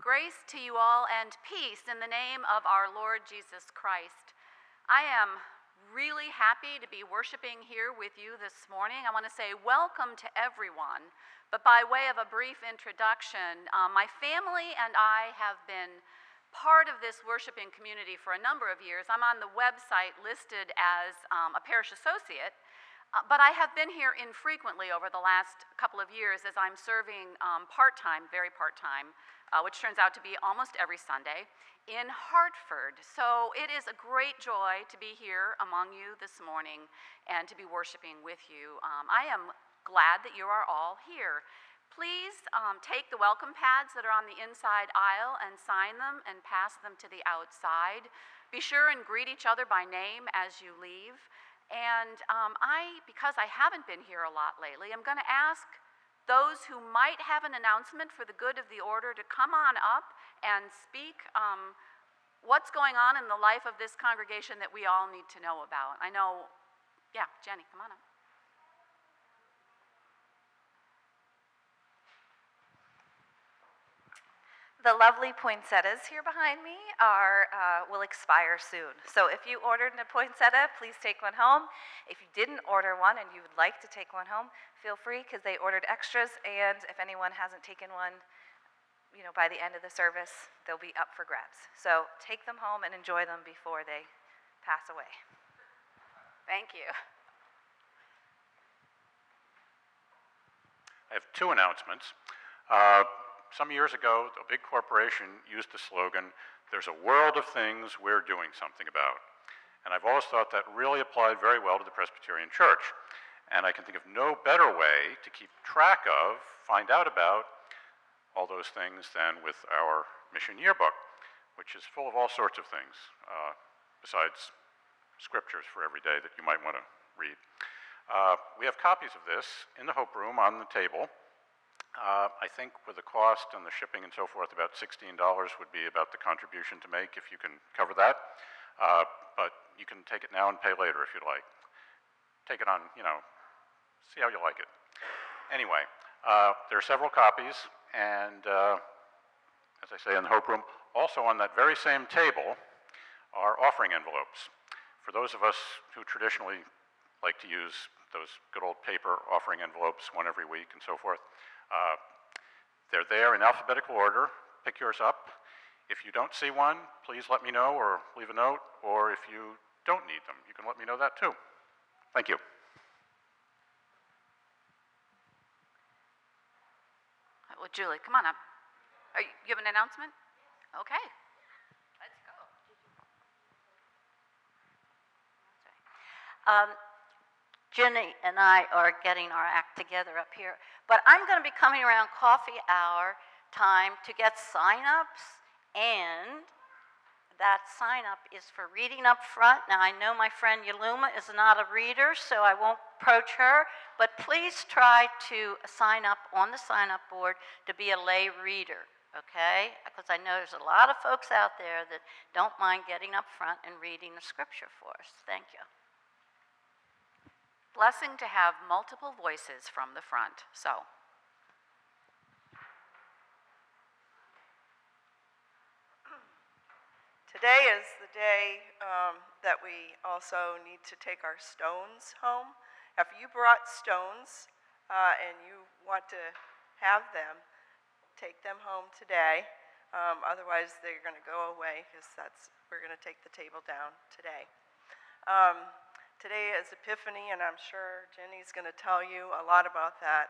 Grace to you all and peace in the name of our Lord Jesus Christ. I am really happy to be worshiping here with you this morning. I want to say welcome to everyone, but by way of a brief introduction, my family and I have been part of this worshiping community for a number of years. I'm on the website listed as a parish associate, but I have been here infrequently over the last couple of years as I'm serving part-time, very part-time, which turns out to be almost every Sunday, in Hartford. So it is a great joy to be here among you this morning and to be worshiping with you. I am glad that you are all here. Please take the welcome pads that are on the inside aisle and sign them and pass them to the outside. Be sure and greet each other by name as you leave. And because I haven't been here a lot lately, I'm going to ask those who might have an announcement for the good of the order to come on up and speak what's going on in the life of this congregation that we all need to know about. I know, yeah, Jenny, come on up. The lovely poinsettias here behind me will expire soon. So if you ordered a poinsettia, please take one home. If you didn't order one and you would like to take one home, feel free, because they ordered extras, and if anyone hasn't taken one, by the end of the service, they'll be up for grabs. So take them home and enjoy them before they pass away. Thank you. I have two announcements. Some years ago, a big corporation used the slogan, "There's a world of things we're doing something about." And I've always thought that really applied very well to the Presbyterian Church. And I can think of no better way to keep track of, find out about all those things than with our mission yearbook, which is full of all sorts of things, besides scriptures for every day that you might want to read. We have copies of this in the Hope Room on the table. I think with the cost and the shipping and so forth, about $16 would be about the contribution to make if you can cover that. But you can take it now and pay later if you'd like. Take it on, see how you like it. Anyway, there are several copies, and as I say, in the Hope Room, also on that very same table are offering envelopes. For those of us who traditionally like to use those good old paper offering envelopes one every week and so forth, they're there in alphabetical order. Pick yours up. If you don't see one, please let me know or leave a note, or if you don't need them, you can let me know that too. Thank you. Well, Julie, come on up. You have an announcement? Okay. Let's go. Jenny and I are getting our act together up here, but I'm going to be coming around coffee hour time to get sign-ups, and that sign-up is for reading up front. Now, I know my friend Yaluma is not a reader, so I won't approach her, but please try to sign up on the sign-up board to be a lay reader, okay? Because I know there's a lot of folks out there that don't mind getting up front and reading the scripture for us. Thank you. Blessing to have multiple voices from the front. So, today is the day that we also need to take our stones home. If you brought stones and you want to have them, take them home today. Otherwise, they're going to go away because we're going to take the table down today. Today is Epiphany, and I'm sure Jenny's going to tell you a lot about that.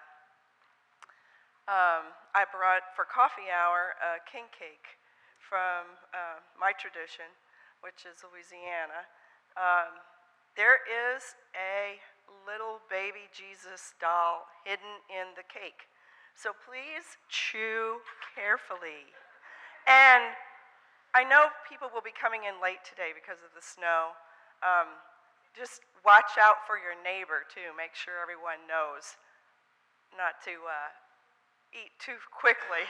I brought for coffee hour a king cake from my tradition, which is Louisiana. There is a little baby Jesus doll hidden in the cake. So please chew carefully. And I know people will be coming in late today because of the snow. Just watch out for your neighbor, too. Make sure everyone knows not to eat too quickly.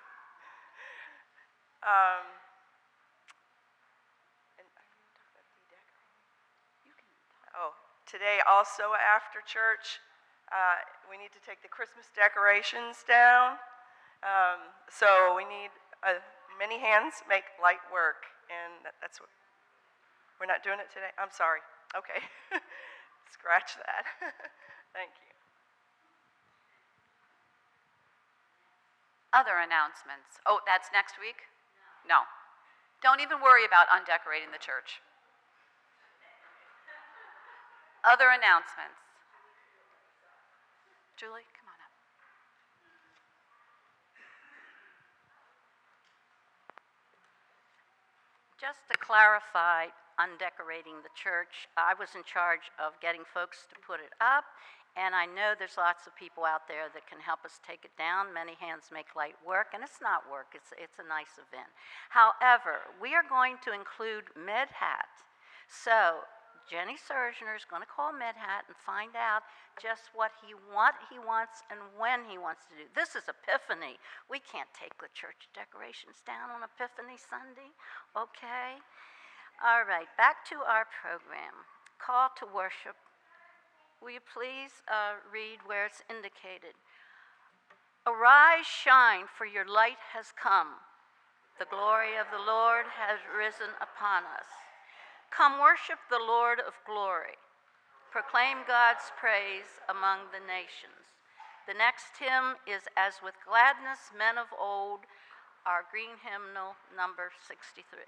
Today also after church, we need to take the Christmas decorations down. So we need Many hands make light work, and that's what, we're not doing it today? I'm sorry. Okay. Scratch that. Thank you. Other announcements. Oh, that's next week? No. Don't even worry about undecorating the church. Other announcements. Julie, come on up. Just to clarify, undecorating the church, I was in charge of getting folks to put it up, and I know there's lots of people out there that can help us take it down. Many hands make light work, and it's not work, it's a nice event. However, we are going to include MedHat. So Jenny Surgener is going to call MedHat and find out just what he wants and when he wants to do. This is Epiphany. We can't take the church decorations down on Epiphany Sunday, okay? All right, back to our program. Call to worship. Will you please read where it's indicated? Arise, shine, for your light has come. The glory of the Lord has risen upon us. Come worship the Lord of glory. Proclaim God's praise among the nations. The next hymn is As with Gladness Men of Old, our green hymnal number 63.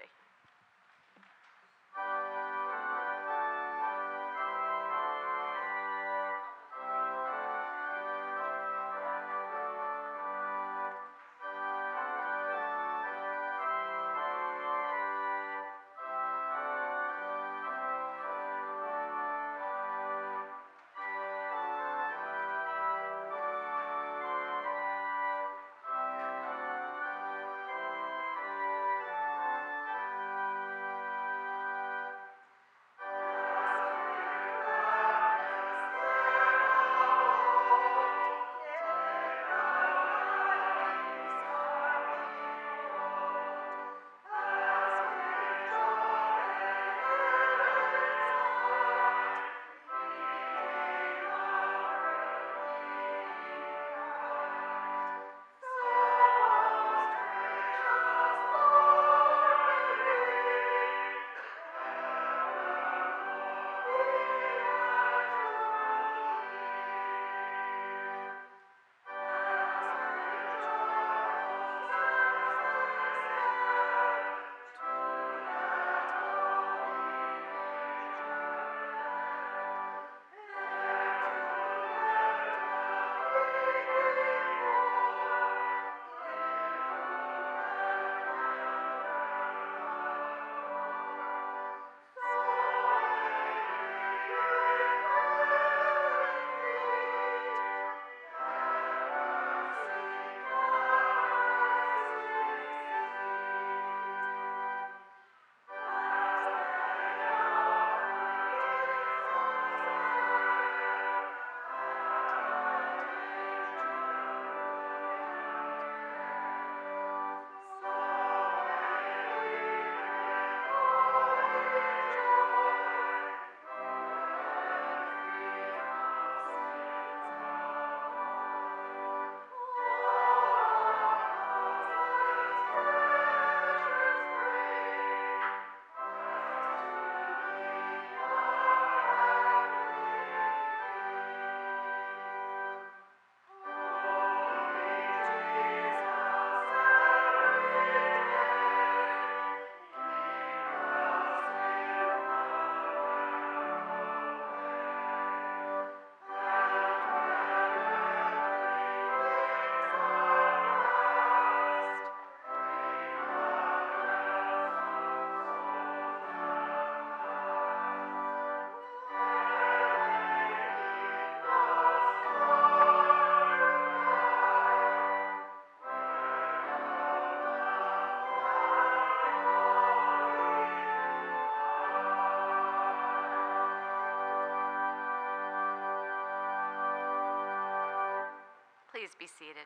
Please be seated.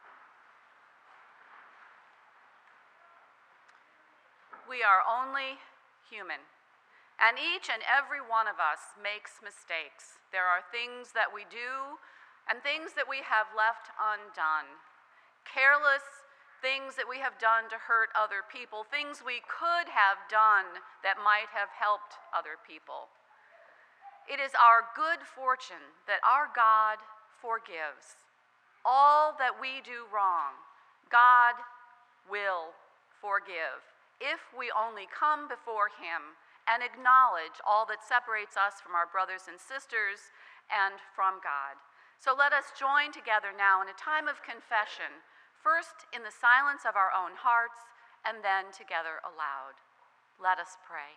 We are only human, and each and every one of us makes mistakes. There are things that we do and things that we have left undone. Careless things that we have done to hurt other people, things we could have done that might have helped other people. It is our good fortune that our God forgives. All that we do wrong, God will forgive if we only come before Him and acknowledge all that separates us from our brothers and sisters and from God. So let us join together now in a time of confession, first in the silence of our own hearts, and then together aloud. Let us pray.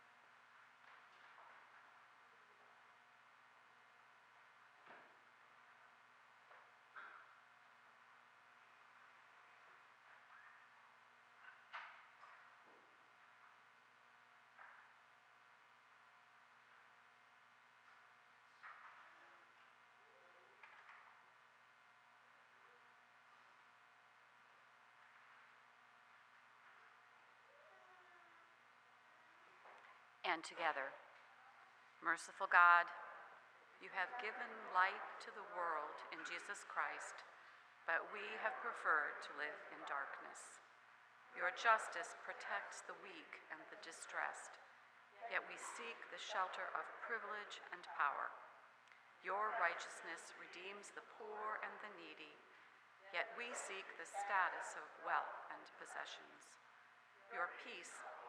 And together. Merciful God, you have given light to the world in Jesus Christ, but we have preferred to live in darkness. Your justice protects the weak and the distressed, yet we seek the shelter of privilege and power. Your righteousness redeems the poor and the needy, yet we seek the status of wealth and possessions. Your peace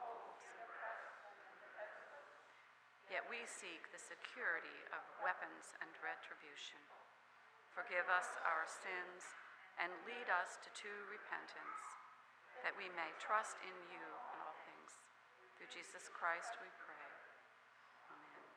Yet we seek the security of weapons and retribution. Forgive us our sins and lead us to true repentance, that we may trust in you in all things. Through Jesus Christ we pray. Amen.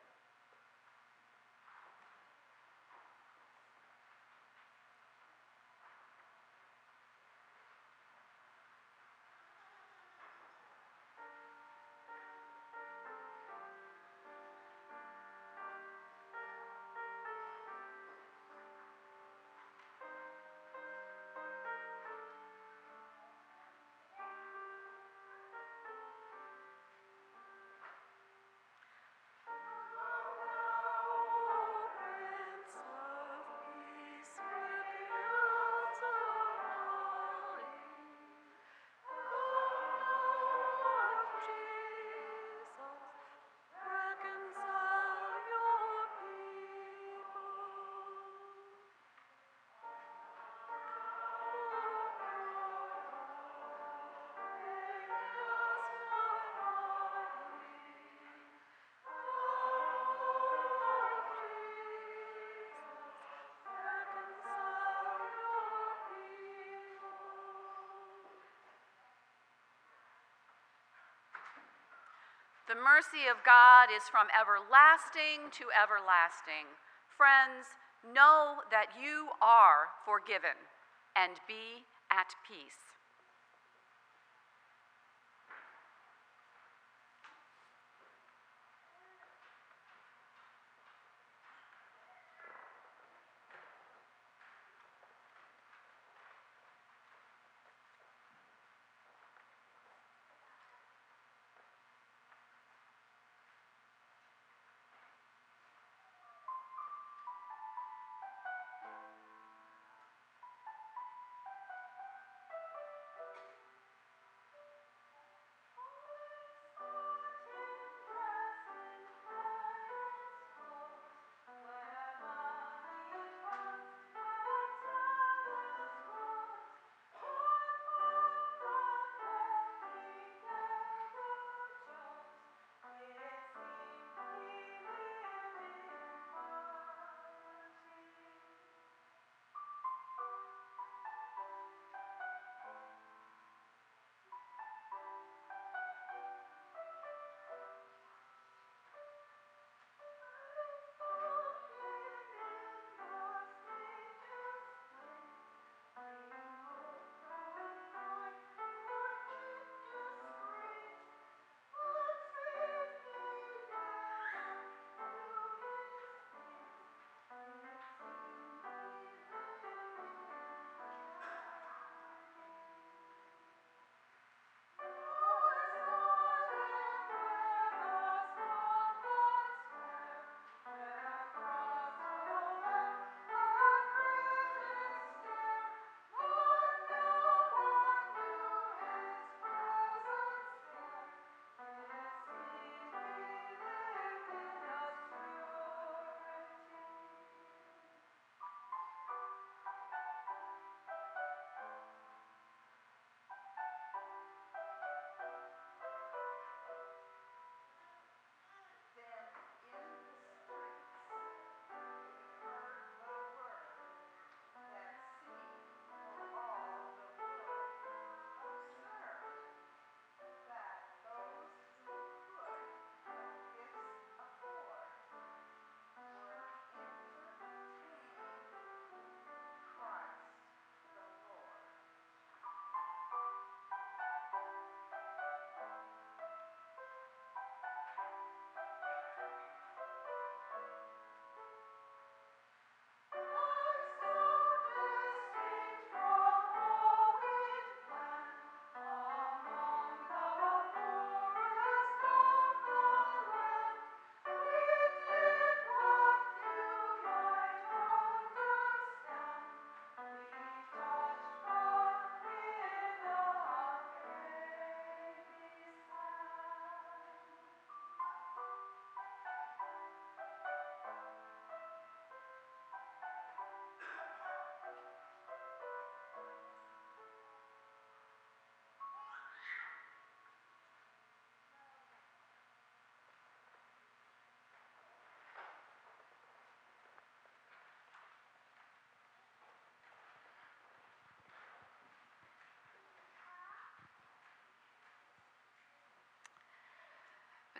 The mercy of God is from everlasting to everlasting. Friends, know that you are forgiven and be at peace.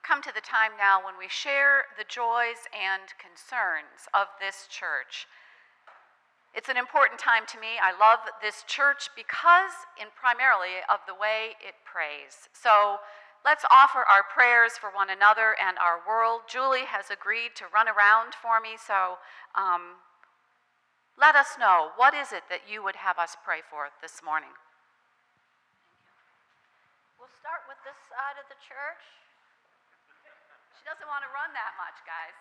come to the time now when we share the joys and concerns of this church. It's an important time to me. I love this church because, primarily, of the way it prays. So let's offer our prayers for one another and our world. Julie has agreed to run around for me, so let us know, what is it that you would have us pray for this morning? We'll start with this side of the church. She doesn't want to run that much, guys.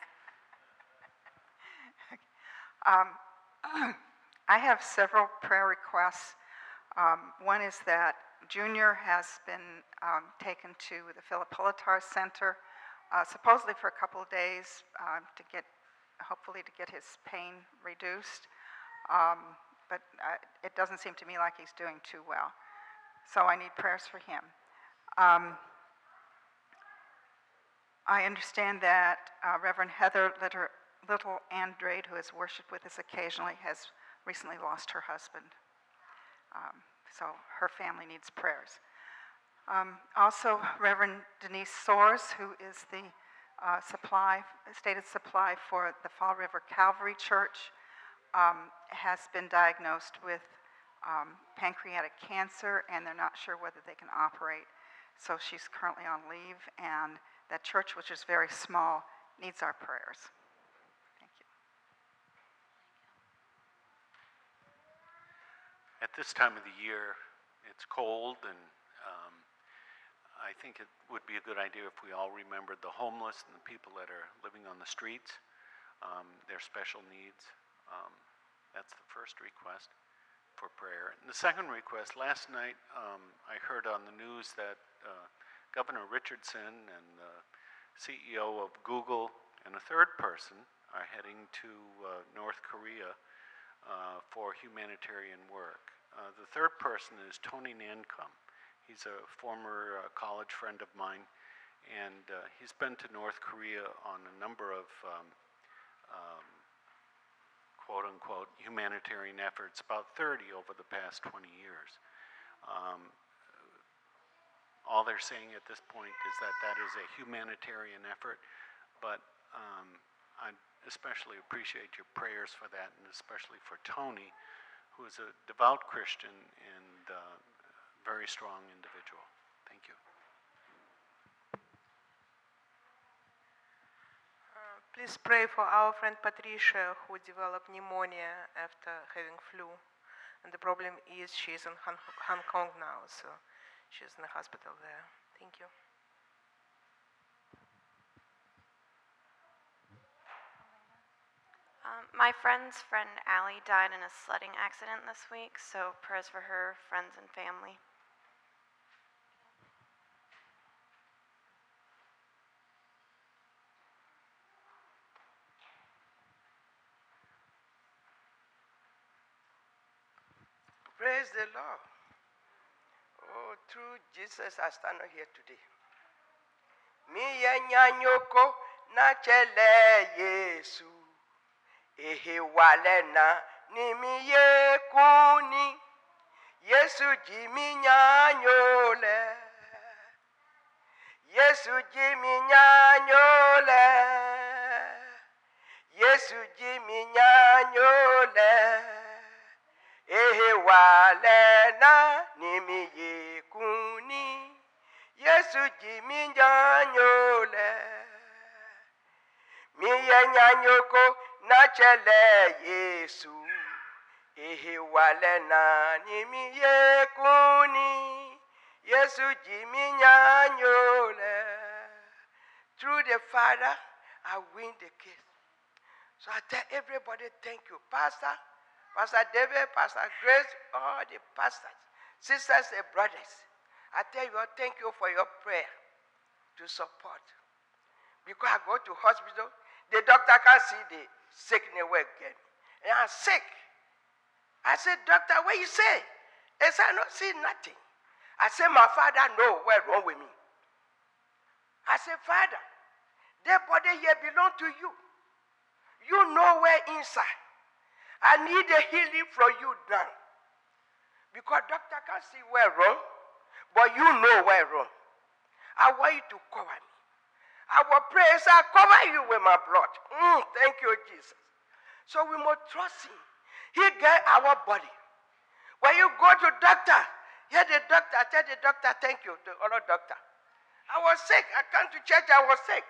I have several prayer requests. One is that Junior has been taken to the Philip Holotar Center, supposedly for a couple of days hopefully to get his pain reduced. But it doesn't seem to me like he's doing too well. So I need prayers for him. I understand that Reverend Heather Little Andrade, who has worshiped with us occasionally, has recently lost her husband. So her family needs prayers. Also, Reverend Denise Soares, who is the stated supply for the Fall River Calvary Church, has been diagnosed with pancreatic cancer, and they're not sure whether they can operate. So she's currently on leave, and that church, which is very small, needs our prayers. Thank you. At this time of the year, it's cold, and I think it would be a good idea if we all remembered the homeless and the people that are living on the streets, their special needs. That's the first request for prayer. And the second request, last night I heard on the news that Governor Richardson and the CEO of Google and a third person are heading to North Korea for humanitarian work. The third person is Tony Nancom. He's a former college friend of mine, and he's been to North Korea on a number of quote-unquote humanitarian efforts, about 30 over the past 20 years. All they're saying at this point is that that is a humanitarian effort, but I especially appreciate your prayers for that, and especially for Tony, who is a devout Christian and very strong individual. Thank you. Please pray for our friend Patricia, who developed pneumonia after having flu. And the problem is she's in Hong Kong now, so she's in the hospital there. Thank you. My friend's friend Allie died in a sledding accident this week, so prayers for her, friends, and family. Praise the Lord. Oh, through Jesus, I stand here today. Mi nyanyoko na chele Yesu. Ehe walena ni mi ye kuni. Yesu ji mi nyanyole. Yesu ji mi nyanyole. Yesu ji mi nyanyole. Ehe walena ni mi ye kuni. Yesu ji mi nyanyole. Mi ye nyanyoko na chele Yesu. Ehe walena ni mi ye kuni. Yesu ji mi nyanyole. Through the Father, I win the case. So I tell everybody, thank you. Pastor David, Pastor Grace, all the pastors, sisters and brothers. I tell you, thank you for your prayer to support. Because I go to hospital, the doctor can't see the sickness again. And I'm sick. I said, doctor, what you say? He said, I don't see nothing. I said, my father know what's wrong with me. I said, Father, that body here belongs to you. You know where inside. I need a healing from you now. Because doctor can't see where wrong, but you know where wrong. I want you to cover me. I will pray, say, I cover you with my blood. Thank you, Jesus. So we must trust him. He get our body. When you go to doctor, hear the doctor, tell the doctor, thank you, the other doctor. I was sick. I came to church, I was sick.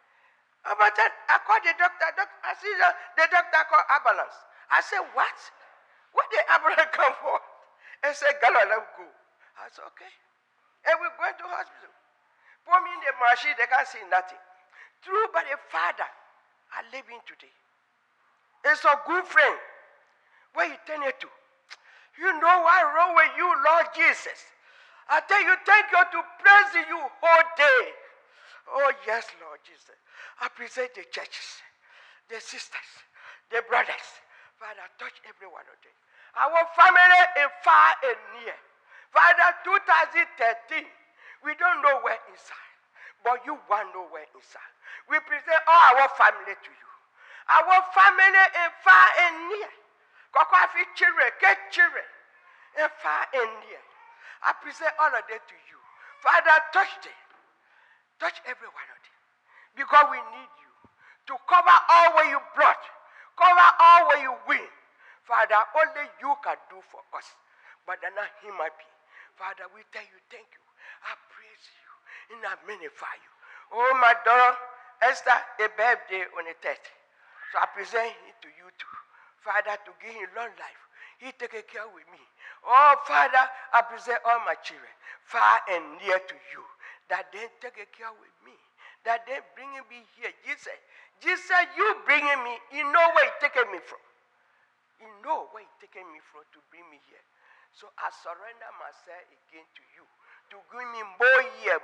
But then I called the doctor. I see the doctor called ambulance. I said, what? What did ambulance come for? He said, Gallo, let me go. I said, okay. And we went to hospital. Put me in the machine, they can't see nothing. True, but the Father are living today. It's a good friend. Where you turn it to? You know what's wrong with you, Lord Jesus. I tell you, thank you to praise you whole day. Oh, yes, Lord Jesus. I present the churches, the sisters, the brothers. Father, touch every one of them. Our family is far and near. Father, 2013, we don't know where inside, but you want to know where inside. We present all our family to you. Our family is far and near. Kokwafi children, get children, and far and near. I present all of them to you. Father, touch them. Touch every one of them. Because we need you to cover all where you brought, cover all where you win. Father, only you can do for us, but not him I be. Father, we tell you thank you. I praise you and I magnify you. Oh, my daughter, Esther, a birthday on the 30th. So I present it to you too. Father, to give him long life. He take care with me. Oh, Father, I present all my children far and near to you. That they take care with me. That they bringing me here. Jesus, you bringing me. You know where you taking me from. You know where you taking me from to bring me here. So I surrender myself again to you. To give me more year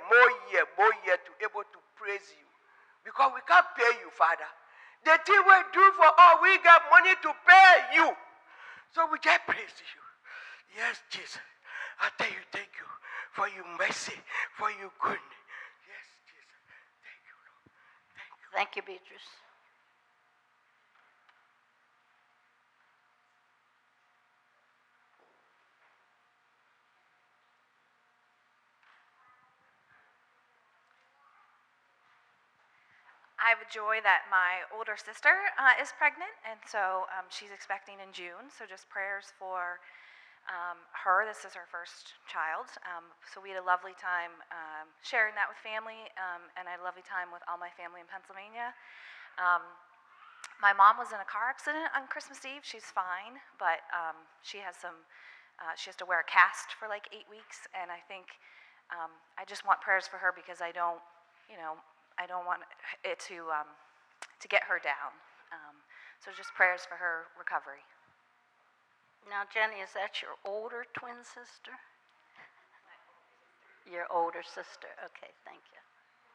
to able to praise you. Because we can't pay you, Father. The thing we do for all, we got money to pay you. So we just praise you. Yes, Jesus. I tell you, thank you for your mercy, for your goodness. Yes, Jesus. Thank you, Lord. Thank you. Thank you, Beatrice. I have a joy that my older sister is pregnant, and so she's expecting in June. So just prayers for her. This is her first child. So we had a lovely time sharing that with family, and I had a lovely time with all my family in Pennsylvania. My mom was in a car accident on Christmas Eve. She's fine, but she has to wear a cast for like 8 weeks, and I think I just want prayers for her because I don't want it to get her down. So just prayers for her recovery. Now, Jenny, is that your older twin sister? Your older sister. Okay, thank you.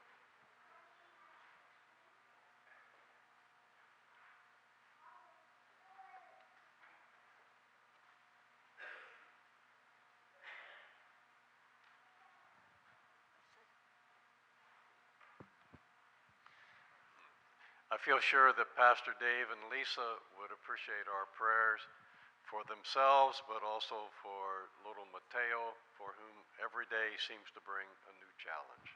I feel sure that Pastor Dave and Lisa would appreciate our prayers for themselves, but also for little Mateo, for whom every day seems to bring a new challenge.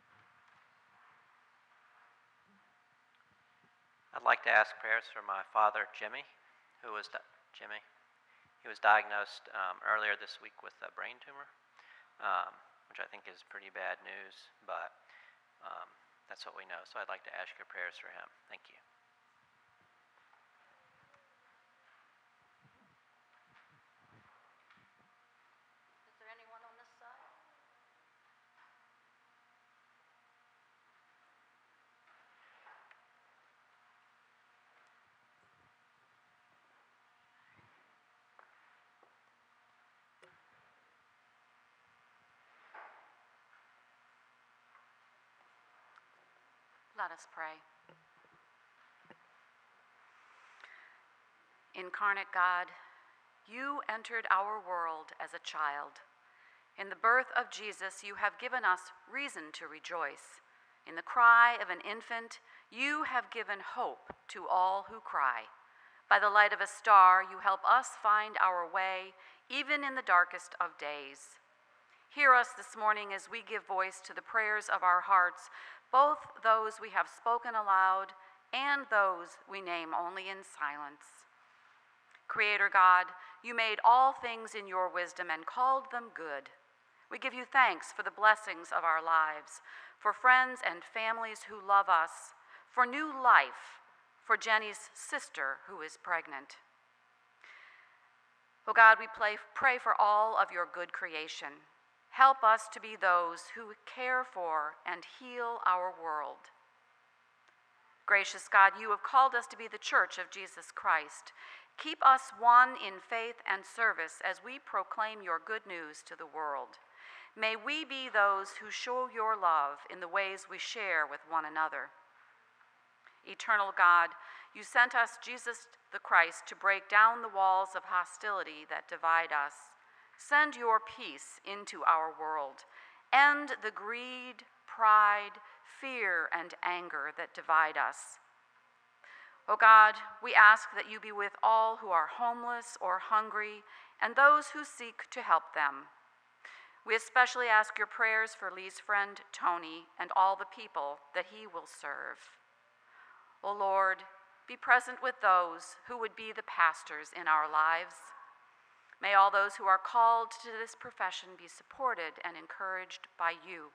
I'd like to ask prayers for my father, Jimmy, who was He was diagnosed earlier this week with a brain tumor, which I think is pretty bad news, but that's what we know. So I'd like to ask your prayers for him. Thank you. Is there anyone on this side? Let us pray. Incarnate God, you entered our world as a child. In the birth of Jesus, you have given us reason to rejoice. In the cry of an infant, you have given hope to all who cry. By the light of a star, you help us find our way, even in the darkest of days. Hear us this morning as we give voice to the prayers of our hearts, both those we have spoken aloud and those we name only in silence. Creator God, you made all things in your wisdom and called them good. We give you thanks for the blessings of our lives, for friends and families who love us, for new life, for Jenny's sister who is pregnant. Oh God, we pray for all of your good creation. Help us to be those who care for and heal our world. Gracious God, you have called us to be the church of Jesus Christ. Keep us one in faith and service as we proclaim your good news to the world. May we be those who show your love in the ways we share with one another. Eternal God, you sent us Jesus the Christ to break down the walls of hostility that divide us. Send your peace into our world. End the greed, pride, fear, and anger that divide us. O God, we ask that you be with all who are homeless or hungry and those who seek to help them. We especially ask your prayers for Lee's friend Tony and all the people that he will serve. O Lord, be present with those who would be the pastors in our lives. May all those who are called to this profession be supported and encouraged by you.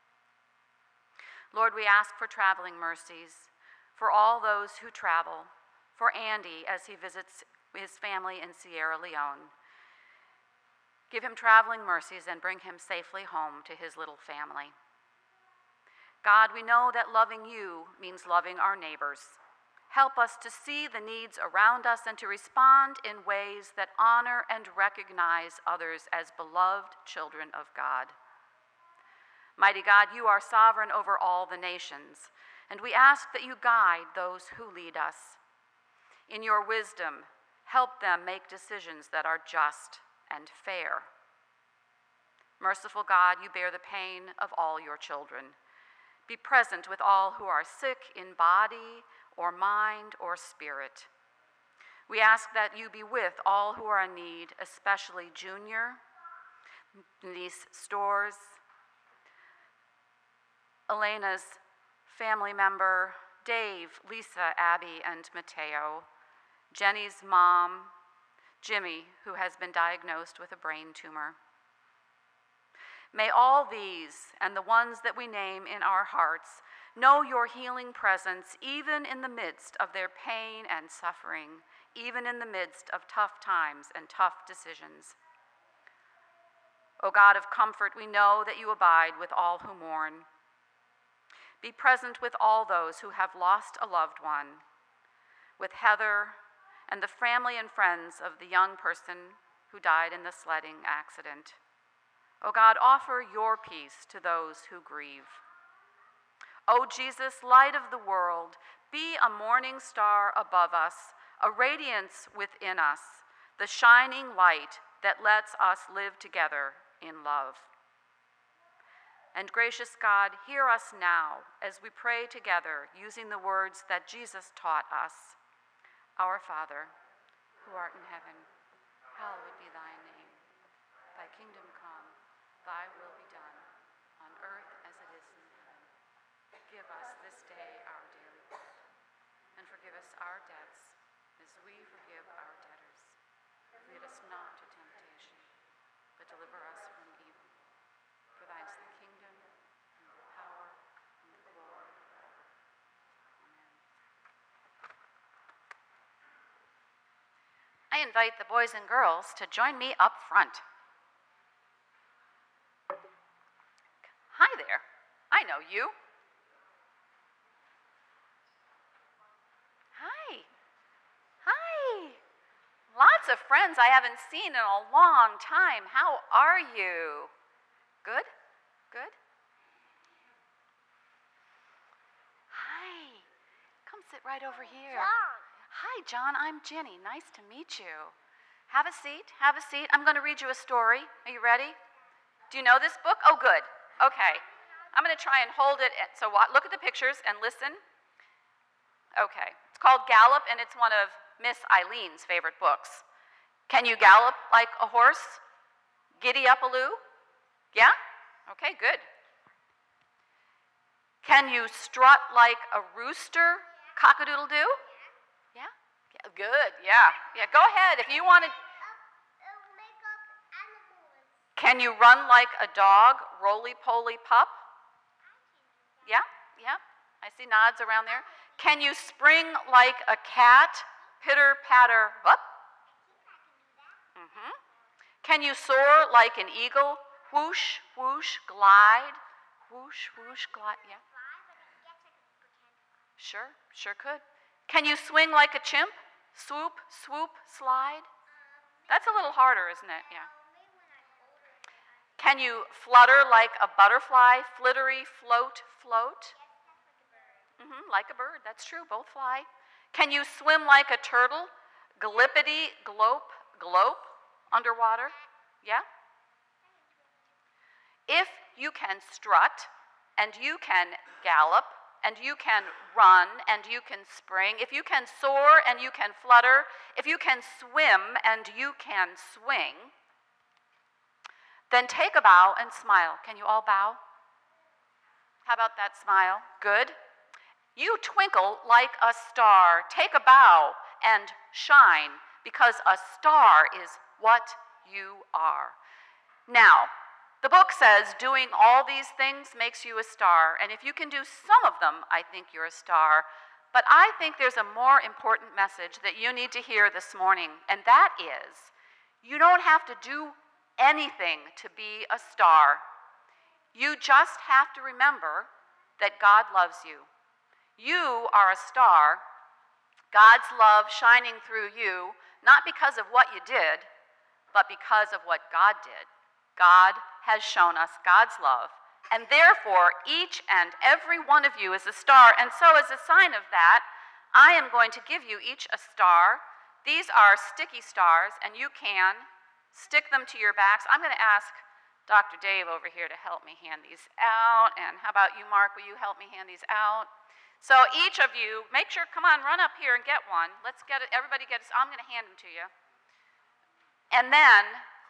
Lord, we ask for traveling mercies for all those who travel, for Andy as he visits his family in Sierra Leone. Give him traveling mercies and bring him safely home to his little family. God, we know that loving you means loving our neighbors. Help us to see the needs around us and to respond in ways that honor and recognize others as beloved children of God. Mighty God, you are sovereign over all the nations, and we ask that you guide those who lead us. In your wisdom, help them make decisions that are just and fair. Merciful God, you bear the pain of all your children. Be present with all who are sick in body or mind or spirit. We ask that you be with all who are in need, especially Junior, niece Stores, Elena's family member, Dave, Lisa, Abby, and Mateo, Jenny's mom, Jimmy, who has been diagnosed with a brain tumor. May all these and the ones that we name in our hearts know your healing presence even in the midst of their pain and suffering, even in the midst of tough times and tough decisions. O God of comfort, we know that you abide with all who mourn. Be present with all those who have lost a loved one, with Heather and the family and friends of the young person who died in the sledding accident. O God, offer your peace to those who grieve. O Jesus, light of the world, be a morning star above us, a radiance within us, the shining light that lets us live together in love. And gracious God, hear us now as we pray together using the words that Jesus taught us. Our Father, who art in heaven, hallowed be thy name. Thy kingdom come, thy will be done, on earth as it is in heaven. Give us this day our daily bread, and forgive us our debts as we forgive our debtors. Lead us not to temptation, but deliver us from evil. For thine is the kingdom, and the power, and the glory forever. Amen. I invite the boys and girls to join me up front. Hi there. I know you. Hi. Hi. Lots of friends I haven't seen in a long time. How are you? Good? Good? Hi. Come sit right over here. John. Hi, John. I'm Jenny. Nice to meet you. Have a seat. Have a seat. I'm going to read you a story. Are you ready? Do you know this book? Oh, good. Okay. I'm going to try and hold it. So look at the pictures and listen. Okay. It's called Gallop, and it's one of Miss Eileen's favorite books. Can you gallop like a horse? Giddy up, Aloo? Yeah? Okay, good. Can you strut like a rooster, cock-a-doodle-doo? Yeah? Yeah, good, yeah. Yeah, go ahead if you want to. Can you run like a dog, roly-poly pup? Yeah, yeah. I see nods around there. Can you spring like a cat, pitter-patter, whoop? Mm-hmm. Can you soar like an eagle, whoosh, whoosh, glide, whoosh, whoosh, glide? Yeah. Sure, sure could. Can you swing like a chimp? Swoop, swoop, slide? That's a little harder, isn't it? Yeah. Can you flutter like a butterfly? Flittery, float, float? Like a bird, that's true, both fly. Can you swim like a turtle? Glippity, glope, glope, underwater? Yeah? If you can strut, and you can gallop, and you can run, and you can spring, if you can soar and you can flutter, if you can swim and you can swing, then take a bow and smile. Can you all bow? How about that smile? Good. You twinkle like a star. Take a bow and shine, because a star is what you are. Now, the book says doing all these things makes you a star, and if you can do some of them, I think you're a star. But I think there's a more important message that you need to hear this morning, and that is, you don't have to do anything to be a star. You just have to remember that God loves you. You are a star, God's love shining through you, not because of what you did, but because of what God did. God has shown us God's love, and therefore each and every one of you is a star. And so as a sign of that, I am going to give you each a star. These are sticky stars, and you can stick them to your backs. I'm going to ask Dr. Dave over here to help me hand these out, and how about you, Mark? Will you help me hand these out? So each of you, make sure, come on, run up here and get one. Let's get it, everybody get it. I'm going to hand them to you. And then,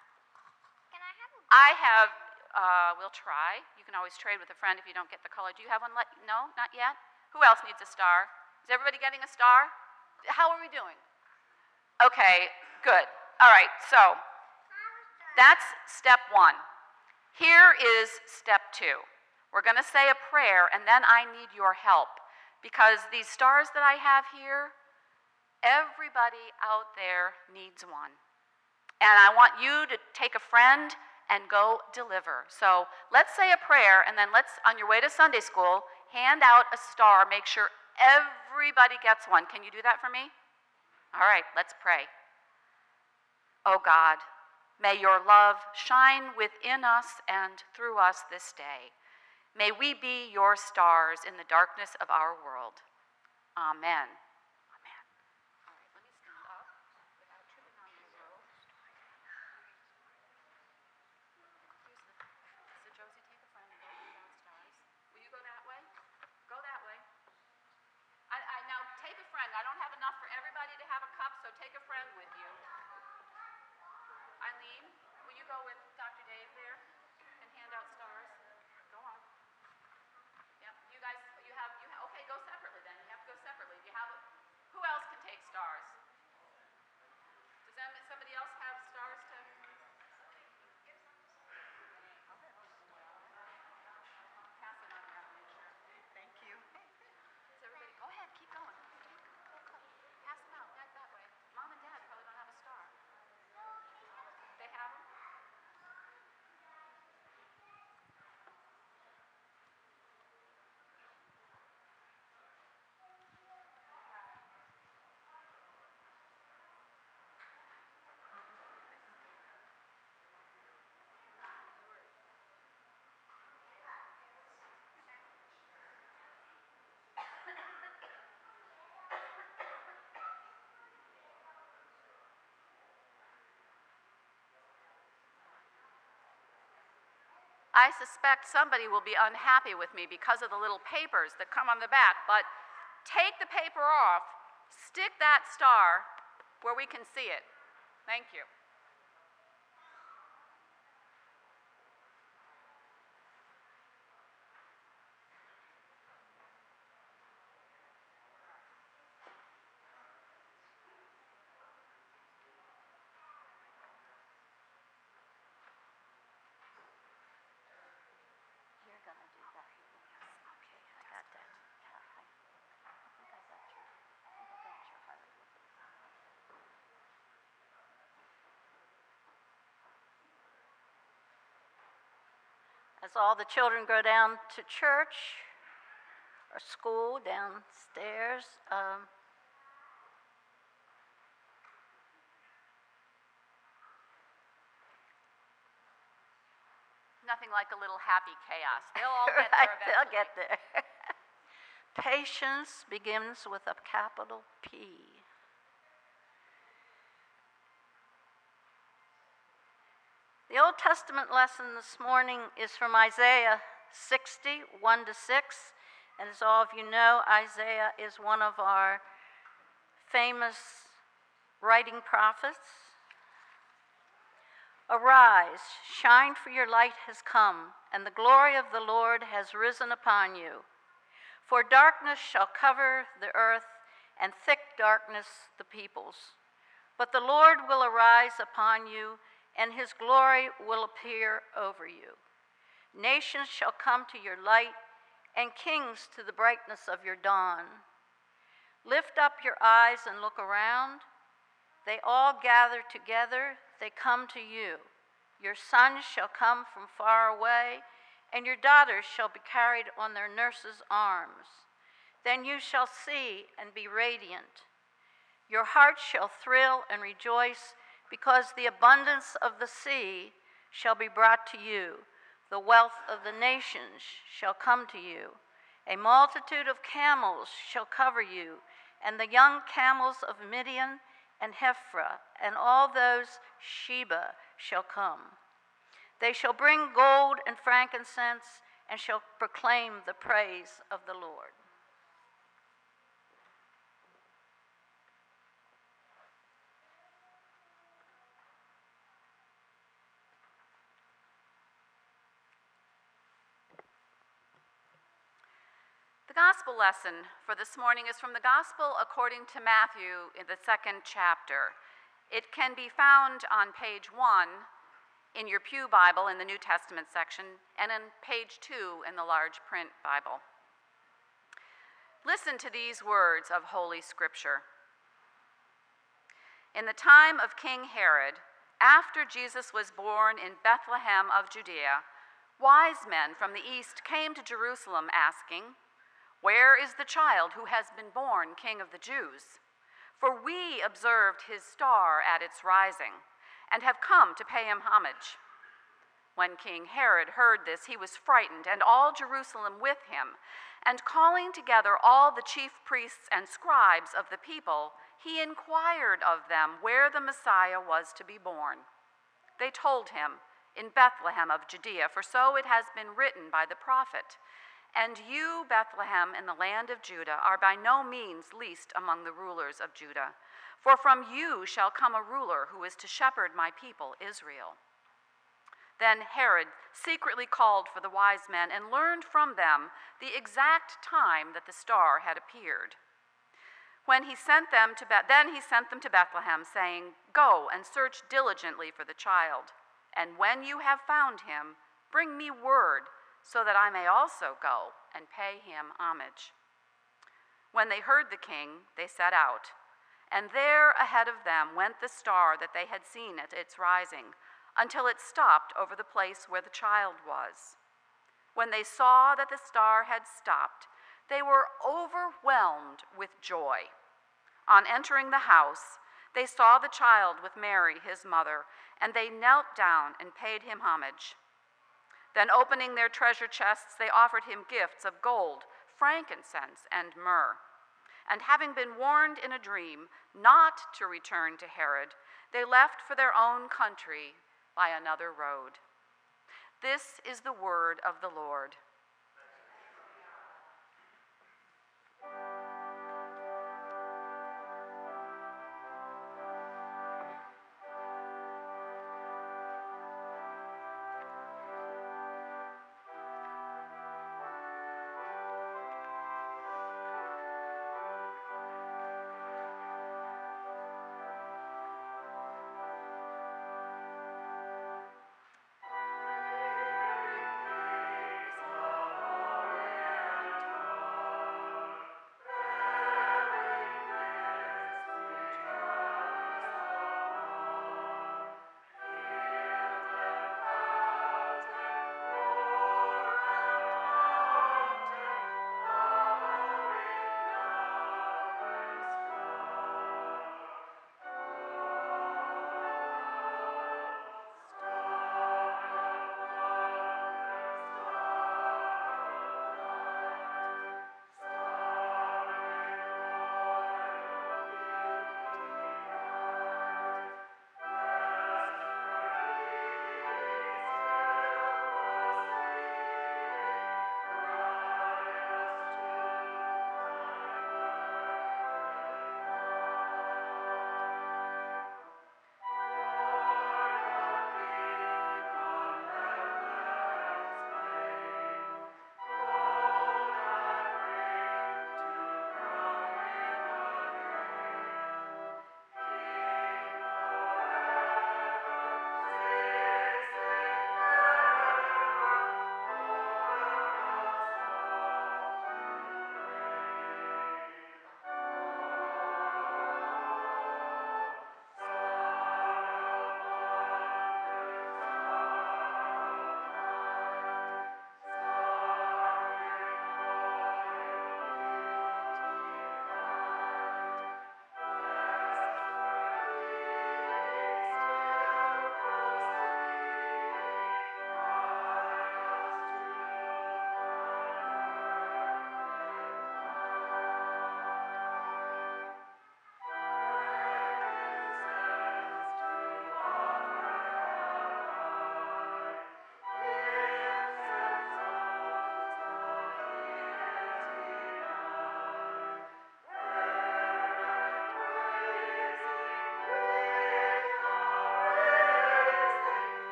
we'll try. You can always trade with a friend if you don't get the color. Do you have one? No, not yet? Who else needs a star? Is everybody getting a star? How are we doing? Okay, good. All right, so that's step one. Here is step two. We're going to say a prayer, and then I need your help. Because these stars that I have here, everybody out there needs one. And I want you to take a friend and go deliver. So let's say a prayer, and then let's, on your way to Sunday school, hand out a star. Make sure everybody gets one. Can you do that for me? All right, let's pray. Oh God, may your love shine within us and through us this day. May we be your stars in the darkness of our world. Amen. Amen. All right, let me stand up without tripping on my robe. So Josie, take a friend and go hand out stars. Will you go that way? Go that way. Now take a friend. I don't have enough for everybody to have a cup, so take a friend with you. Eileen, will you go with Dr. Dave there and hand out stars? Go on. You guys, okay, go separately then. You have to go separately. Who else can take stars? Does somebody else have stars to? Pass it on around, sure. Thank you. Does everybody, go ahead, keep going. Pass them out, that way. Mom and Dad probably don't have a star. They have them? I suspect somebody will be unhappy with me because of the little papers that come on the back, but take the paper off, stick that star where we can see it. Thank you. As all the children go down to church or school downstairs, Nothing like a little happy chaos. They'll all get right, there eventually. they'll get there. Patience begins with a capital P. The Old Testament lesson this morning is from Isaiah 60, 1 to 6. And as all of you know, Isaiah is one of our famous writing prophets. Arise, shine, for your light has come, and the glory of the Lord has risen upon you. For darkness shall cover the earth, and thick darkness the peoples. But the Lord will arise upon you, and his glory will appear over you. Nations shall come to your light, and kings to the brightness of your dawn. Lift up your eyes and look around. They all gather together, they come to you. Your sons shall come from far away, and your daughters shall be carried on their nurses' arms. Then you shall see and be radiant. Your heart shall thrill and rejoice, because the abundance of the sea shall be brought to you. The wealth of the nations shall come to you. A multitude of camels shall cover you, and the young camels of Midian and Hephra, and all those Sheba shall come. They shall bring gold and frankincense, and shall proclaim the praise of the Lord. The gospel lesson for this morning is from the Gospel according to Matthew in the 2nd chapter. It can be found on page 1 in your Pew Bible in the New Testament section, and on page 2 in the large print Bible. Listen to these words of Holy Scripture. In the time of King Herod, after Jesus was born in Bethlehem of Judea, wise men from the east came to Jerusalem asking, "Where is the child who has been born King of the Jews? For we observed his star at its rising, and have come to pay him homage." When King Herod heard this, he was frightened, and all Jerusalem with him. And calling together all the chief priests and scribes of the people, he inquired of them where the Messiah was to be born. They told him, "In Bethlehem of Judea, for so it has been written by the prophet. And you, Bethlehem, in the land of Judah, are by no means least among the rulers of Judah. For from you shall come a ruler who is to shepherd my people Israel." Then Herod secretly called for the wise men and learned from them the exact time that the star had appeared. Then he sent them to Bethlehem, saying, "Go and search diligently for the child, and when you have found him, bring me word, so that I may also go and pay him homage." When they heard the king, they set out, and there ahead of them went the star that they had seen at its rising, until it stopped over the place where the child was. When they saw that the star had stopped, they were overwhelmed with joy. On entering the house, they saw the child with Mary, his mother, and they knelt down and paid him homage. Then, opening their treasure chests, they offered him gifts of gold, frankincense, and myrrh. And having been warned in a dream not to return to Herod, they left for their own country by another road. This is the word of the Lord.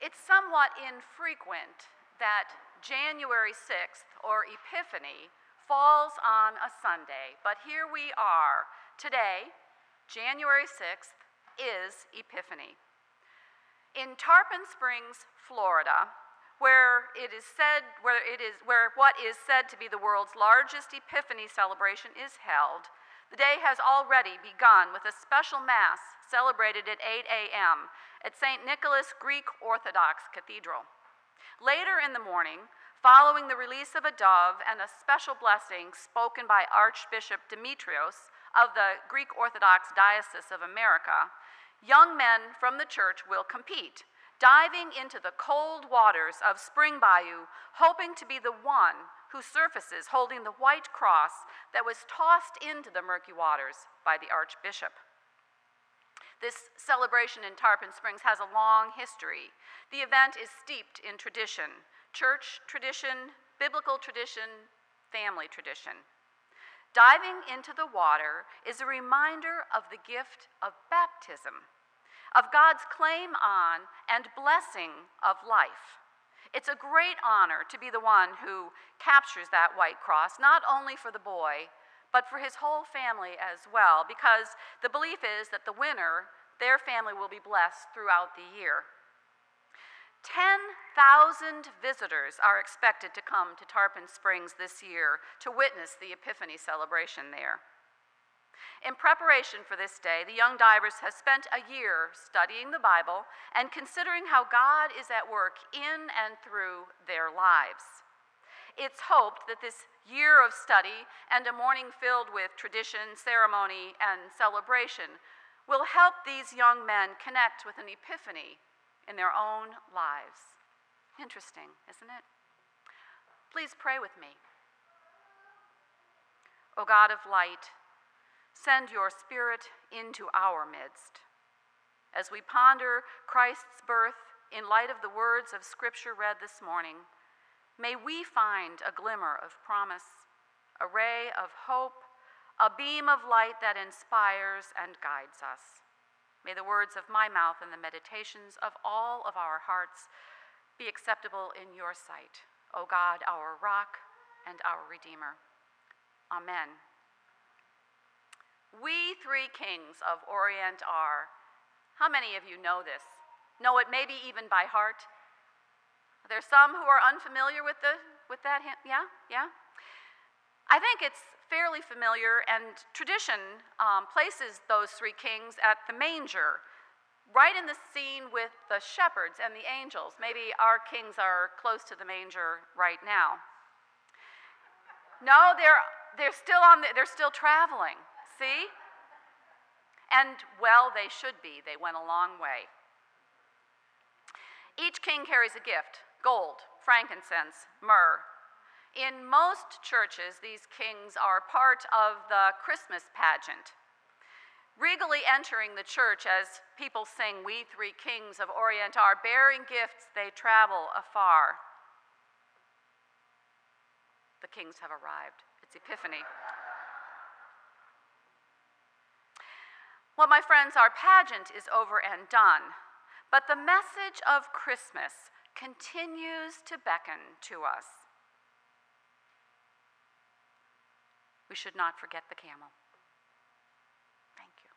It's somewhat infrequent that January 6th, or Epiphany, falls on a Sunday, but here we are. Today, January 6th, is Epiphany. In Tarpon Springs, Florida, where what is said to be the world's largest Epiphany celebration is held, the day has already begun with a special Mass celebrated at 8 a.m. at St. Nicholas Greek Orthodox Cathedral. Later in the morning, following the release of a dove and a special blessing spoken by Archbishop Demetrios of the Greek Orthodox Diocese of America, young men from the church will compete, diving into the cold waters of Spring Bayou, hoping to be the one who surfaces holding the white cross that was tossed into the murky waters by the Archbishop. This celebration in Tarpon Springs has a long history. The event is steeped in tradition, church tradition, biblical tradition, family tradition. Diving into the water is a reminder of the gift of baptism, of God's claim on and blessing of life. It's a great honor to be the one who captures that white cross, not only for the boy, but for his whole family as well, because the belief is that the winner, their family, will be blessed throughout the year. 10,000 visitors are expected to come to Tarpon Springs this year to witness the Epiphany celebration there. In preparation for this day, the young divers have spent a year studying the Bible and considering how God is at work in and through their lives. It's hoped that this year of study and a morning filled with tradition, ceremony, and celebration will help these young men connect with an epiphany in their own lives. Interesting, isn't it? Please pray with me. O God of light, send your Spirit into our midst. As we ponder Christ's birth in light of the words of Scripture read this morning, may we find a glimmer of promise, a ray of hope, a beam of light that inspires and guides us. May the words of my mouth and the meditations of all of our hearts be acceptable in your sight, O God, our rock and our Redeemer. Amen. We three kings of Orient are. How many of you know this? Know it maybe even by heart? Are there some who are unfamiliar with that hymn? Yeah? I think it's fairly familiar, and tradition places those three kings at the manger, right in the scene with the shepherds and the angels. Maybe our kings are close to the manger right now. No, they're still traveling. See? And well, they should be. They went a long way. Each king carries a gift: gold, frankincense, myrrh. In most churches, these kings are part of the Christmas pageant. Regally entering the church as people sing, "We three kings of Orient are," bearing gifts, they travel afar. The kings have arrived. It's Epiphany. Well, my friends, our pageant is over and done, but the message of Christmas continues to beckon to us. We should not forget the camel. Thank you.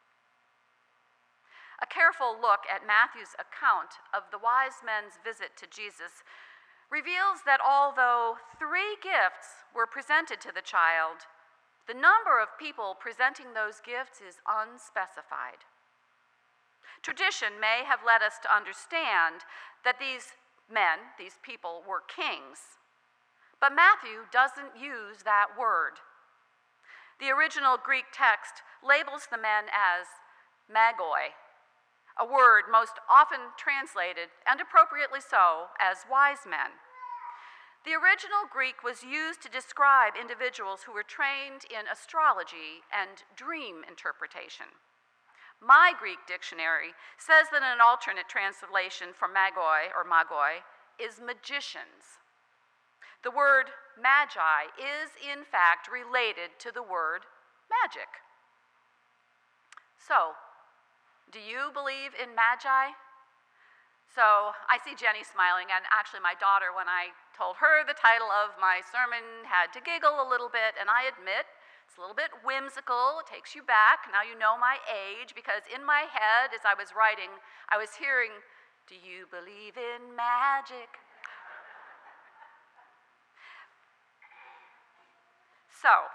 A careful look at Matthew's account of the wise men's visit to Jesus reveals that although 3 gifts were presented to the child, the number of people presenting those gifts is unspecified. Tradition may have led us to understand that these men, these people, were kings, but Matthew doesn't use that word. The original Greek text labels the men as magoi, a word most often translated, and appropriately so, as wise men. The original Greek was used to describe individuals who were trained in astrology and dream interpretation. My Greek dictionary says that an alternate translation for magoi is magicians. The word magi is, in fact, related to the word magic. So, do you believe in magi? So I see Jenny smiling, and actually my daughter, when I told her the title of my sermon, had to giggle a little bit, and I admit it's a little bit whimsical. It takes you back. Now you know my age, because in my head, as I was writing, I was hearing, "Do you believe in magic?" So,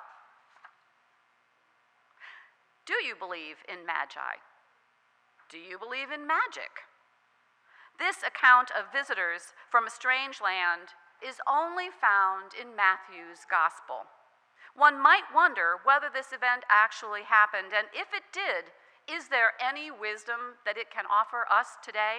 do you believe in magi? Do you believe in magic? This account of visitors from a strange land is only found in Matthew's gospel. One might wonder whether this event actually happened, and if it did, is there any wisdom that it can offer us today?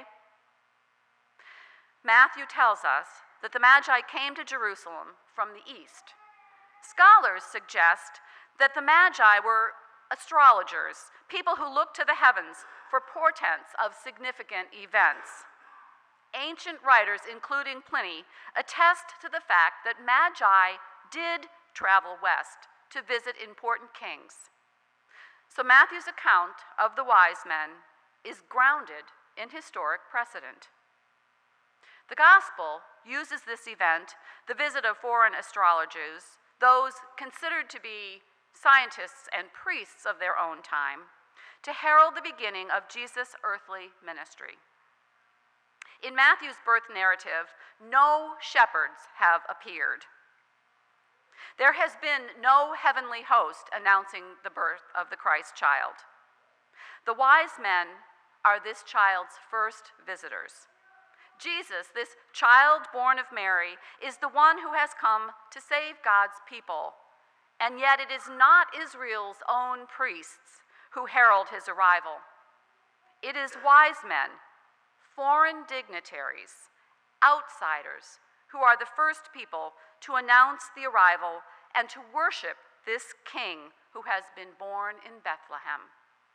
Matthew tells us that the Magi came to Jerusalem from the east. Scholars suggest that the Magi were astrologers, people who looked to the heavens for portents of significant events. Ancient writers, including Pliny, attest to the fact that Magi did travel west to visit important kings. So Matthew's account of the wise men is grounded in historic precedent. The gospel uses this event, the visit of foreign astrologers, those considered to be scientists and priests of their own time, to herald the beginning of Jesus' earthly ministry. In Matthew's birth narrative, no shepherds have appeared. There has been no heavenly host announcing the birth of the Christ child. The wise men are this child's first visitors. Jesus, this child born of Mary, is the one who has come to save God's people. And yet it is not Israel's own priests who herald his arrival. It is wise men, foreign dignitaries, outsiders, who are the first people to announce the arrival and to worship this king who has been born in Bethlehem.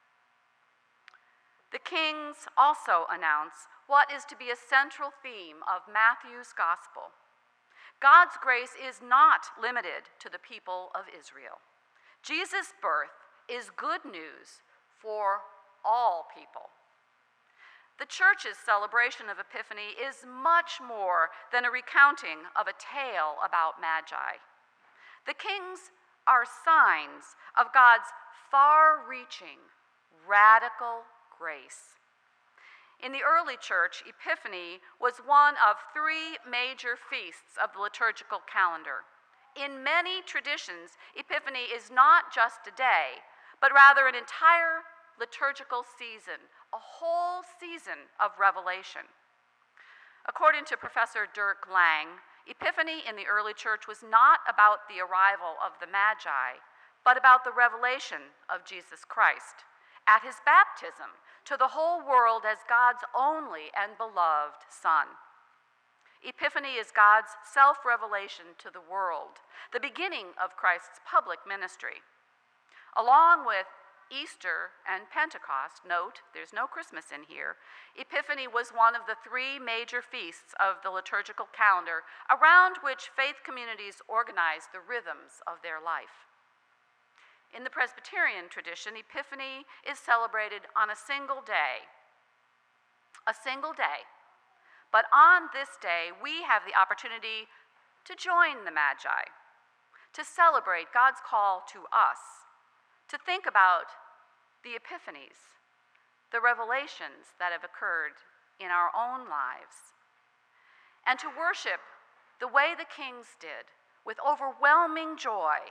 The kings also announce what is to be a central theme of Matthew's gospel. God's grace is not limited to the people of Israel. Jesus' birth is good news for all people. The church's celebration of Epiphany is much more than a recounting of a tale about Magi. The kings are signs of God's far-reaching, radical grace. In the early church, Epiphany was one of 3 major feasts of the liturgical calendar. In many traditions, Epiphany is not just a day, but rather an entire liturgical season, a whole season of revelation. According to Professor Dirk Lang, Epiphany in the early church was not about the arrival of the Magi, but about the revelation of Jesus Christ at his baptism to the whole world as God's only and beloved Son. Epiphany is God's self-revelation to the world, the beginning of Christ's public ministry. Along with Easter and Pentecost, note, there's no Christmas in here, Epiphany was one of the 3 major feasts of the liturgical calendar around which faith communities organized the rhythms of their life. In the Presbyterian tradition, Epiphany is celebrated on a single day. A single day. But on this day, we have the opportunity to join the Magi, to celebrate God's call to us, to think about the epiphanies, the revelations that have occurred in our own lives, and to worship the way the kings did, with overwhelming joy.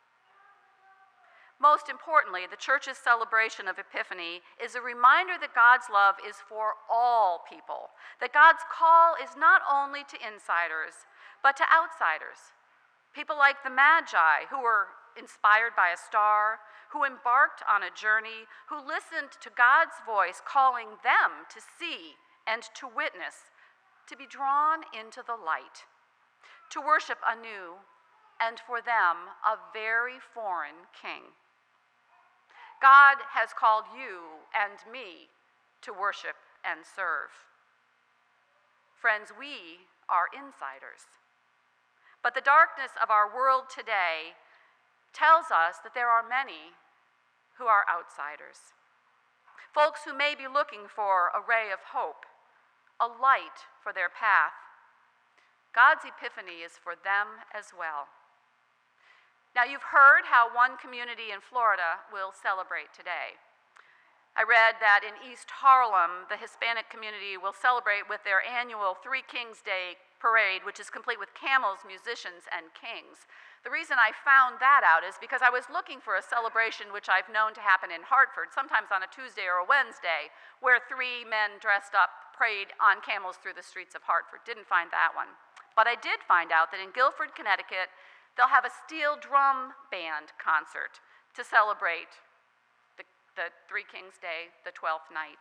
Most importantly, the church's celebration of Epiphany is a reminder that God's love is for all people, that God's call is not only to insiders, but to outsiders. People like the Magi, who were inspired by a star, who embarked on a journey, who listened to God's voice calling them to see and to witness, to be drawn into the light, to worship anew, and for them, a very foreign king. God has called you and me to worship and serve. Friends, we are insiders. But the darkness of our world today tells us that there are many who are outsiders. Folks who may be looking for a ray of hope, a light for their path. God's epiphany is for them as well. Now, you've heard how one community in Florida will celebrate today. I read that in East Harlem, the Hispanic community will celebrate with their annual Three Kings Day parade, which is complete with camels, musicians, and kings. The reason I found that out is because I was looking for a celebration which I've known to happen in Hartford, sometimes on a Tuesday or a Wednesday, where three men dressed up parade on camels through the streets of Hartford. Didn't find that one. But I did find out that in Guilford, Connecticut, they'll have a steel drum band concert to celebrate the Three Kings Day, the 12th night.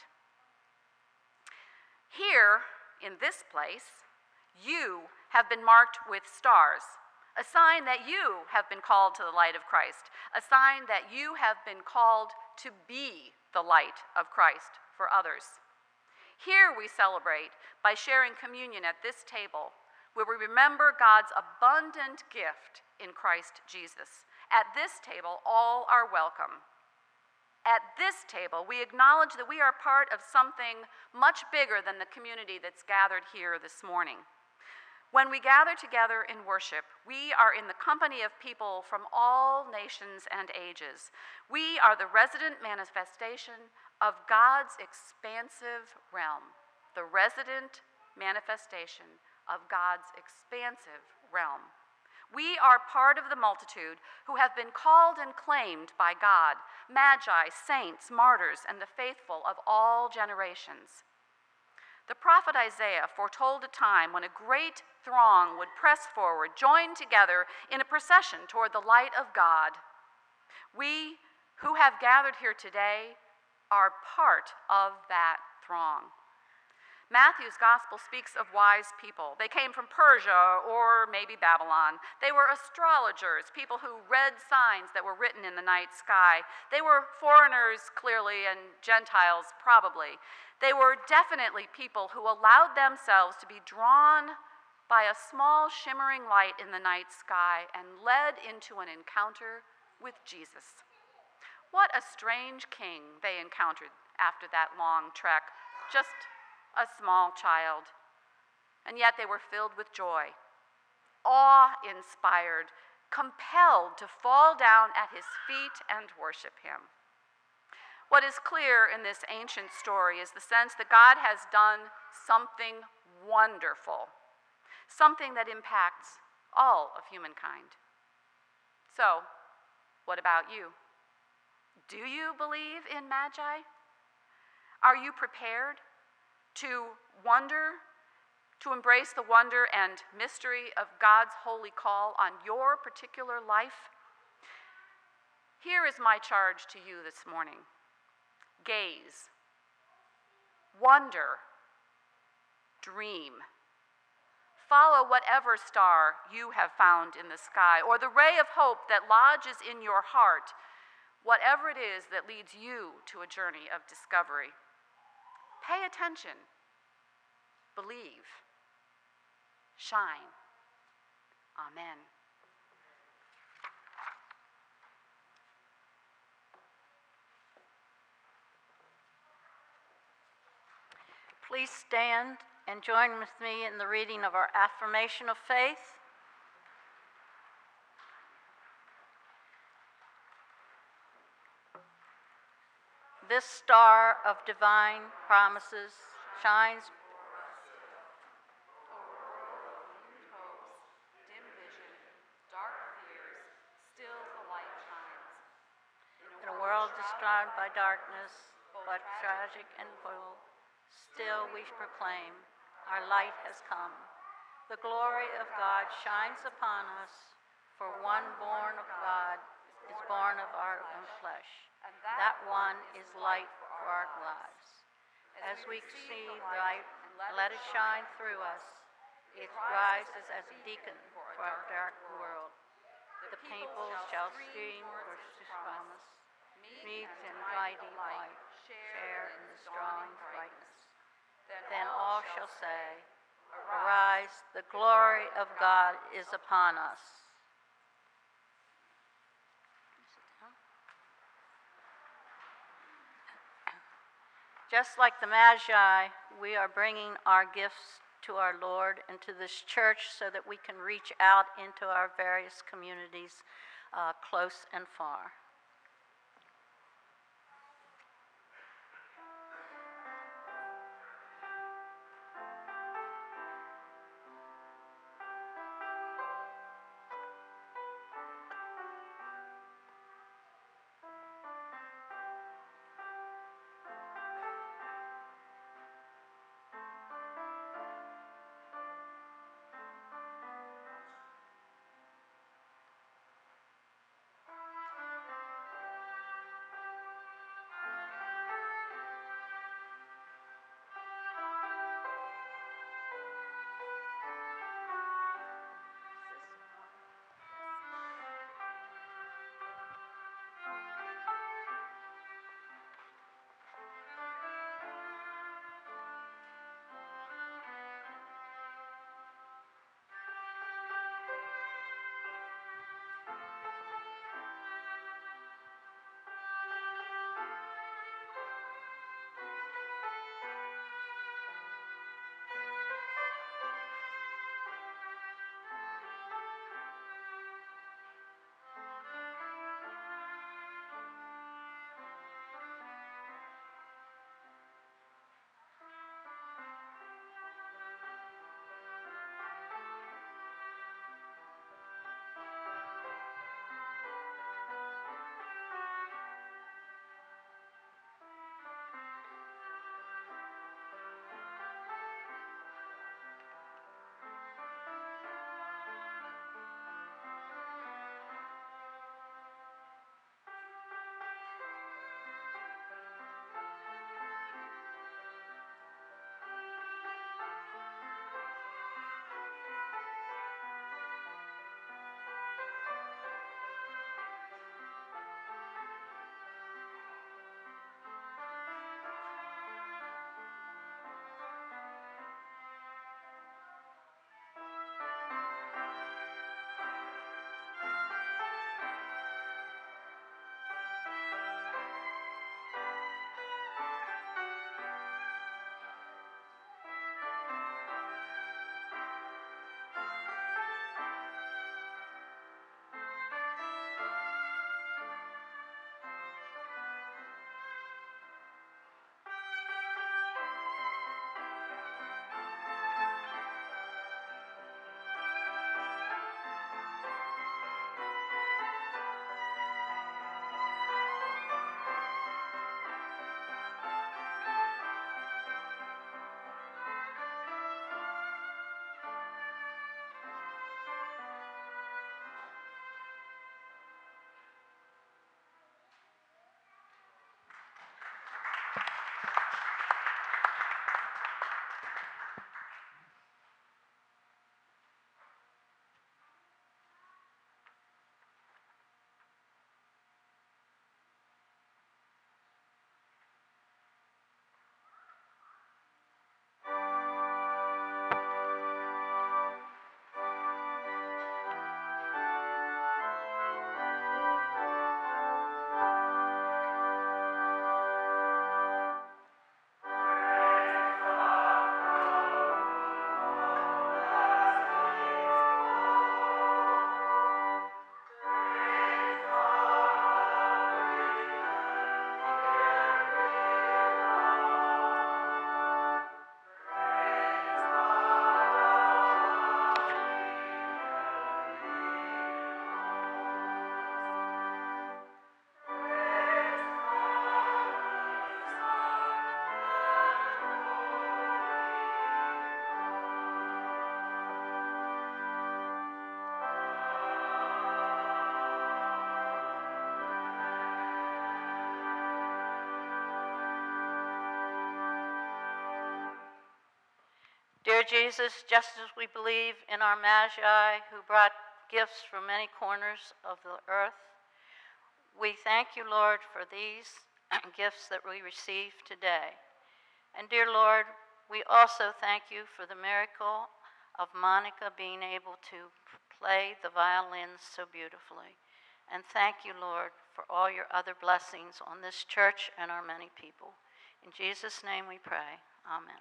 Here, in this place, you have been marked with stars, a sign that you have been called to the light of Christ, a sign that you have been called to be the light of Christ for others. Here we celebrate by sharing communion at this table, where we remember God's abundant gift in Christ Jesus. At this table, all are welcome. At this table, we acknowledge that we are part of something much bigger than the community that's gathered here this morning. When we gather together in worship, we are in the company of people from all nations and ages. We are the resident manifestation of God's expansive realm, the resident manifestation of God's expansive realm. We are part of the multitude who have been called and claimed by God, magi, saints, martyrs, and the faithful of all generations. The prophet Isaiah foretold a time when a great throng would press forward, join together in a procession toward the light of God. We who have gathered here today are part of that throng. Matthew's gospel speaks of wise people. They came from Persia or maybe Babylon. They were astrologers, people who read signs that were written in the night sky. They were foreigners, clearly, and Gentiles, probably. They were definitely people who allowed themselves to be drawn by a small shimmering light in the night sky and led into an encounter with Jesus. What a strange king they encountered after that long trek. Just a small child, and yet they were filled with joy, awe-inspired, compelled to fall down at his feet and worship him. What is clear in this ancient story is the sense that God has done something wonderful, something that impacts all of humankind. So, what about you? Do you believe in magi? Are you prepared to wonder, to embrace the wonder and mystery of God's holy call on your particular life? Here is my charge to you this morning. Gaze, wonder, dream. Follow whatever star you have found in the sky, or the ray of hope that lodges in your heart, whatever it is that leads you to a journey of discovery. Pay attention, believe, shine. Amen. Please stand and join with me in the reading of our affirmation of faith. This star of divine promises shines Dim vision, dark fears, still the light shines. in a world described by darkness, but tragic and full. Still we proclaim, our light has come. The glory of God shines upon us, for one born of God is born of our own flesh. That one is light for our lives. As we see light, let it shine through us. It rises as a beacon for our dark world. The people shall stream from us, meet in mighty light, share in the strong brightness. Then all shall say, arise, the glory of God is upon us. Just like the Magi, we are bringing our gifts to our Lord and to this church so that we can reach out into our various communities, close and far. Dear Jesus, just as we believe in our Magi who brought gifts from many corners of the earth, we thank you, Lord, for these gifts that we receive today. And dear Lord, we also thank you for the miracle of Monica being able to play the violin so beautifully. And thank you, Lord, for all your other blessings on this church and our many people. In Jesus' name we pray. Amen.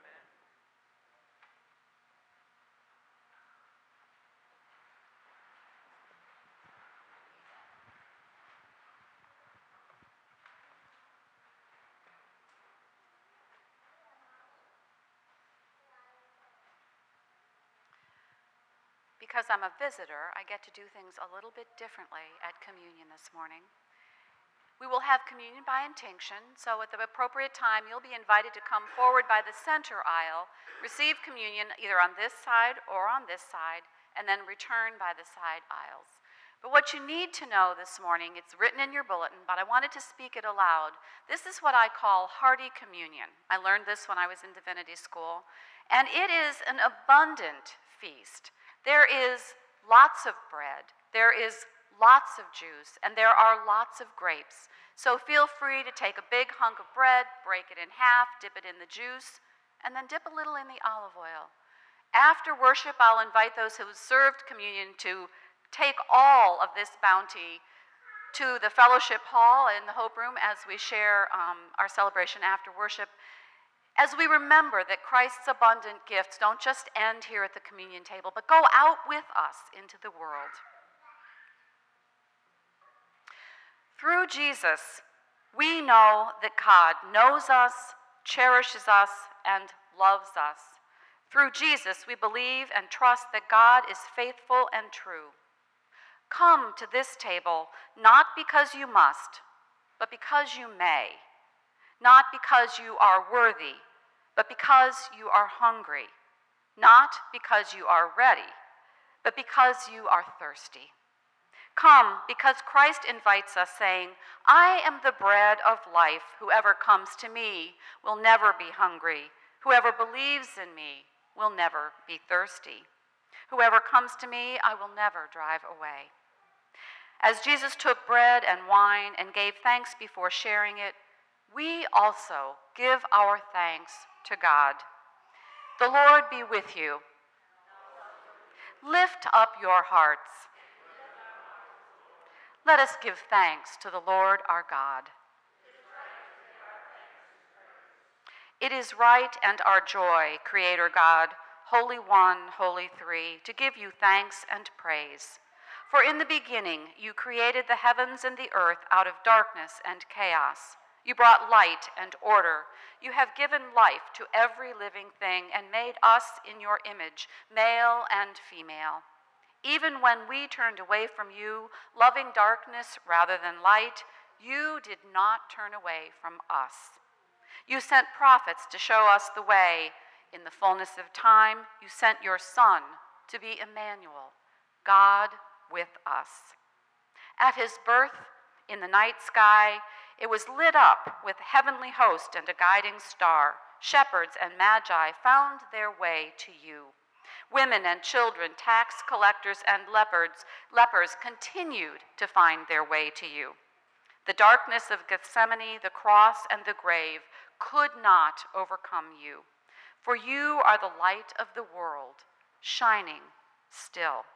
Because I'm a visitor, I get to do things a little bit differently at communion this morning. We will have communion by intinction, so at the appropriate time, you'll be invited to come forward by the center aisle, receive communion either on this side or on this side, and then return by the side aisles. But what you need to know this morning, it's written in your bulletin, but I wanted to speak it aloud. This is what I call hearty communion. I learned this when I was in divinity school, and it is an abundant feast. There is lots of bread, there is lots of juice, and there are lots of grapes. So feel free to take a big hunk of bread, break it in half, dip it in the juice, and then dip a little in the olive oil. After worship, I'll invite those who have served communion to take all of this bounty to the fellowship hall in the Hope Room as we share our celebration after worship. As we remember that Christ's abundant gifts don't just end here at the communion table, but go out with us into the world. Through Jesus, we know that God knows us, cherishes us, and loves us. Through Jesus, we believe and trust that God is faithful and true. Come to this table not because you must, but because you may. Not because you are worthy, but because you are hungry. Not because you are ready, but because you are thirsty. Come, because Christ invites us, saying, I am the bread of life. Whoever comes to me will never be hungry. Whoever believes in me will never be thirsty. Whoever comes to me, I will never drive away. As Jesus took bread and wine and gave thanks before sharing it, we also give our thanks to God. The Lord be with you. Lift up your hearts. Let us give thanks to the Lord our God. It is right and our joy, Creator God, Holy One, Holy Three, to give you thanks and praise. For in the beginning you created the heavens and the earth out of darkness and chaos. You brought light and order. You have given life to every living thing and made us in your image, male and female. Even when we turned away from you, loving darkness rather than light, you did not turn away from us. You sent prophets to show us the way. In the fullness of time, you sent your Son to be Emmanuel, God with us. At his birth, in the night sky, it was lit up with heavenly host and a guiding star. Shepherds and magi found their way to you. Women and children, tax collectors and lepers continued to find their way to you. The darkness of Gethsemane, the cross, and the grave could not overcome you, for you are the light of the world, shining still.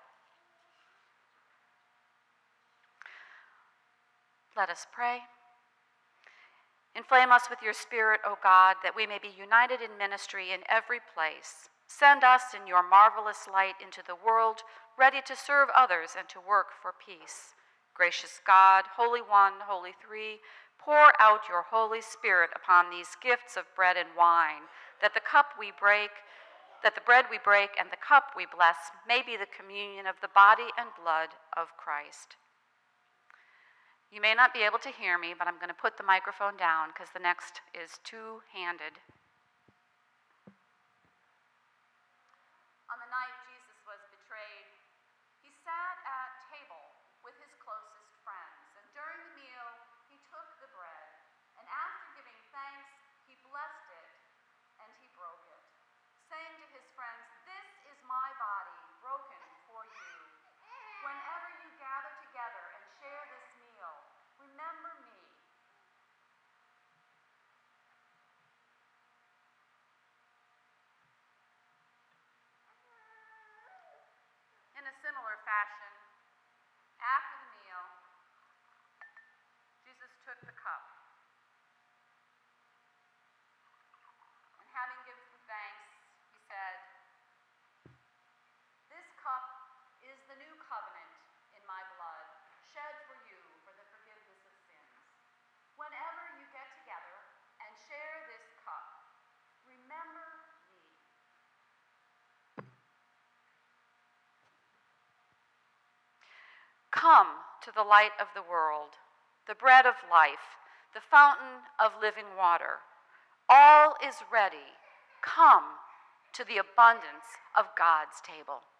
Let us pray. Inflame us with your Spirit, O God, that we may be united in ministry in every place. Send us in your marvelous light into the world, ready to serve others and to work for peace. Gracious God, Holy One, Holy Three, pour out your Holy Spirit upon these gifts of bread and wine, that the bread we break and the cup we bless may be the communion of the body and blood of Christ. You may not be able to hear me, but I'm going to put the microphone down because the next is two-handed. On the night Jesus was betrayed, he sat at table with his closest friends, and during the meal, he took the bread, and after giving thanks, he blessed it, and he broke it, saying to his friends, "This is my body, broken for you. Whenever you gather together and share this meal, remember me." In a similar fashion, after the meal, Jesus took the cup. Come to the light of the world, the bread of life, the fountain of living water. All is ready. Come to the abundance of God's table.